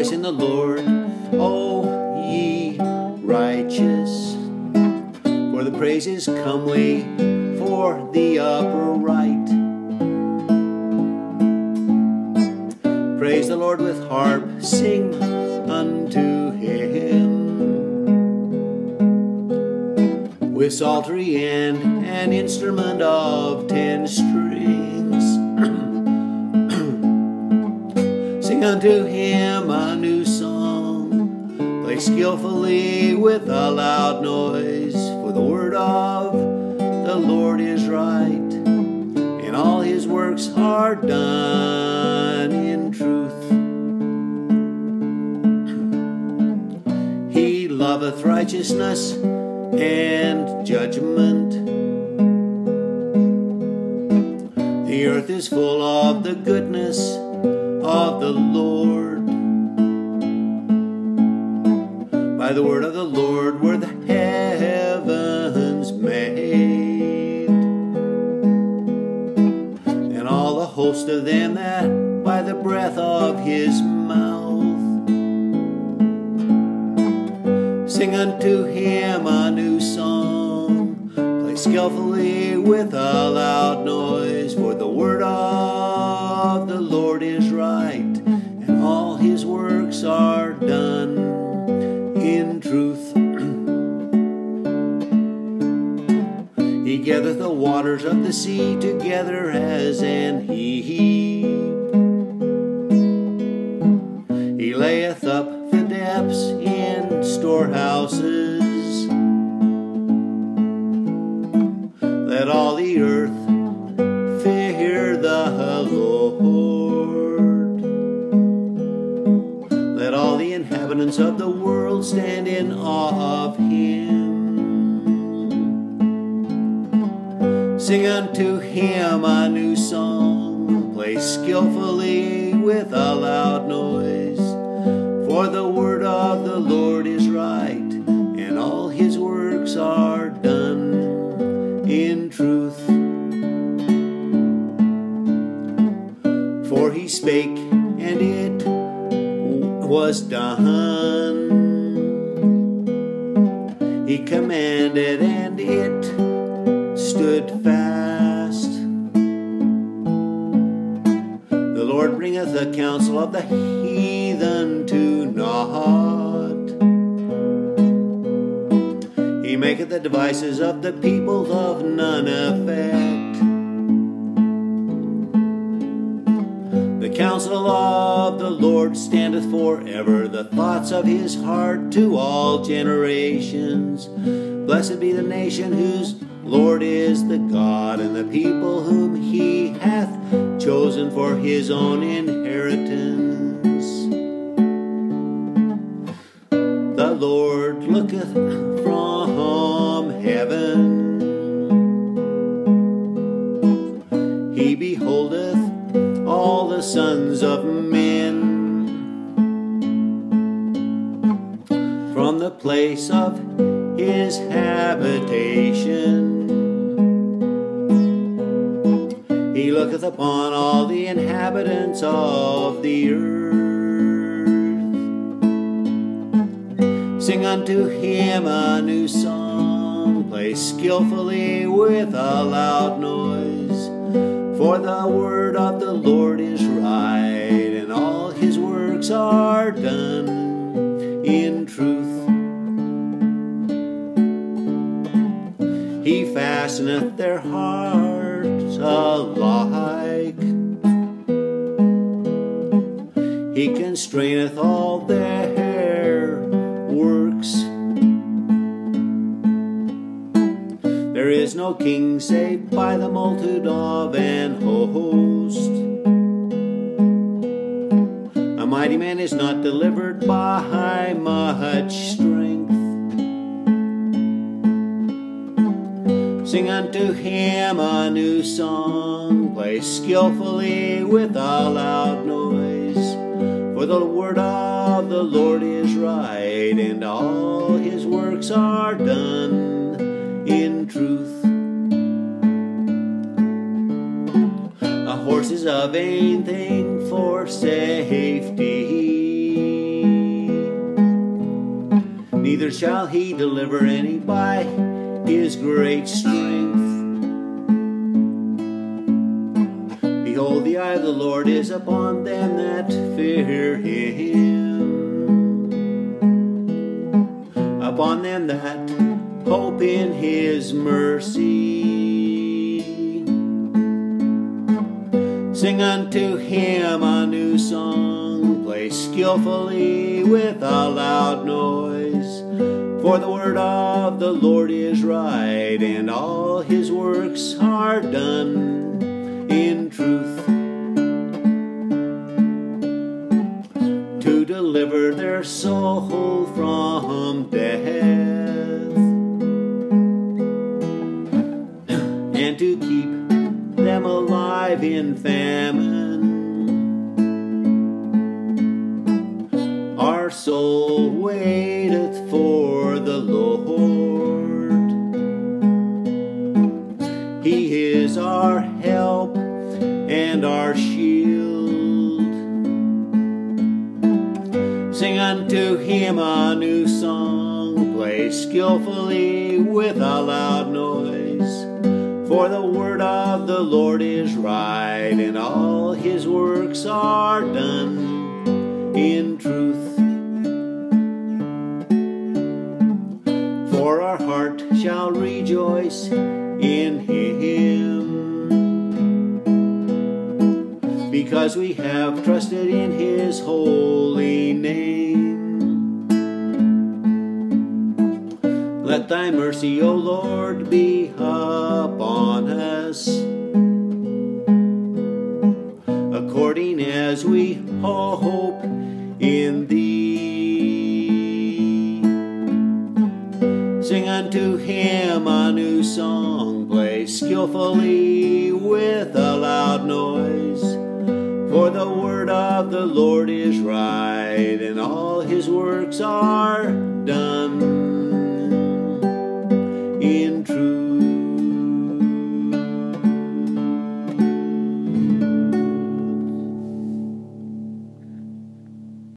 Rejoice in the Lord, O ye righteous, for the praise is comely for the upright. Praise the Lord with harp, sing unto him with psaltery and an instrument of 10 strings. Sing unto him a new song, play skillfully with a loud noise, for the word of the Lord is right, and all his works are done in truth. He loveth righteousness and judgment. The earth is full of the goodness of the Lord. By the word of the Lord were the heavens made, and all the host of them that by the breath of his mouth. Sing unto him a new song, play skillfully with a loud noise, for the word of the Lord is right, and all his works are done in truth. He gathereth the waters of the sea together as an heap. He layeth up the depths in storehouses. Let all the earth fear the Lord. Let all the inhabitants of the world stand in awe of him. Sing unto him a new song, play skillfully with a loud noise, for the word of the Lord is right, and all his works are done in truth. For he spake, and it was done. He commanded, and it stood fast. The Lord bringeth the counsel of the heathen to naught. He maketh the devices of the people of none effect. The counsel of the Lord standeth forever, the thoughts of his heart to all generations. Blessed be the nation whose Lord is the God, and the people whom he hath chosen for his own inheritance. The Lord looketh from heaven, he beholdeth all the sons of men, from the place of his habitation. He looketh upon all the inhabitants of the earth. Sing unto him a new song, play skillfully with a loud noise, for the word of the Lord is right, and all his works are done in truth. He fasteneth their hearts alike, he constraineth all their works. There is no king save by the multitude of an host. A mighty man is not delivered by much strength. Sing unto him a new song, play skillfully with a loud noise, for the word of the Lord is right, and all his works are done in truth. A horse is a vain thing for safety, neither shall he deliver any by his great strength. Behold, the eye of the Lord is upon them that fear him, upon them that hope in his mercy. Sing unto him a new song, play skillfully with a loud noise. For the word of the Lord is right, and all his works are done in truth, to deliver their soul from death, and to keep them alive in famine. Our soul waiteth for the Lord. He is our help and our shield. Sing unto him a new song, play skillfully with a loud noise. For the word of the Lord is right, and all his works are done in truth. For our heart shall rejoice in him, because we have trusted in his holy name. Let thy mercy, O Lord, be upon us, according as we hope in thee. Sing unto him a new song, play skillfully with a loud noise. For the word of the Lord is right, and all his works are done in